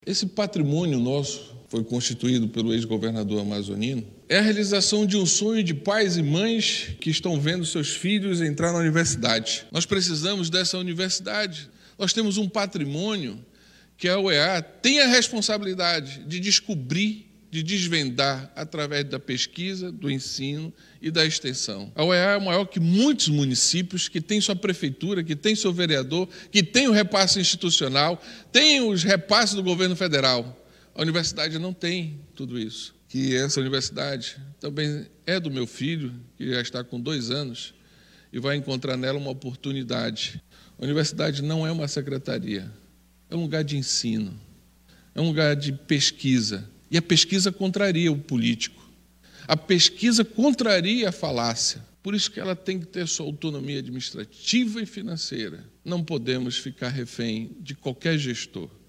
Esse patrimônio nosso foi constituído pelo ex-governador amazonino. É a realização de um sonho de pais e mães que estão vendo seus filhos entrar na universidade. Nós precisamos dessa universidade. Nós temos um patrimônio que a UEA tem a responsabilidade de descobrir, de desvendar através da pesquisa, do ensino e da extensão. A UEA é maior que muitos municípios, que tem sua prefeitura, que tem seu vereador, que tem o repasse institucional, tem os repasses do governo federal. A universidade não tem tudo isso. Que essa universidade também é do meu filho, que já está com 2 anos, e vai encontrar nela uma oportunidade. A universidade não é uma secretaria, é um lugar de ensino, é um lugar de pesquisa. E a pesquisa contraria o político. A pesquisa contraria a falácia. Por isso que ela tem que ter sua autonomia administrativa e financeira. Não podemos ficar refém de qualquer gestor.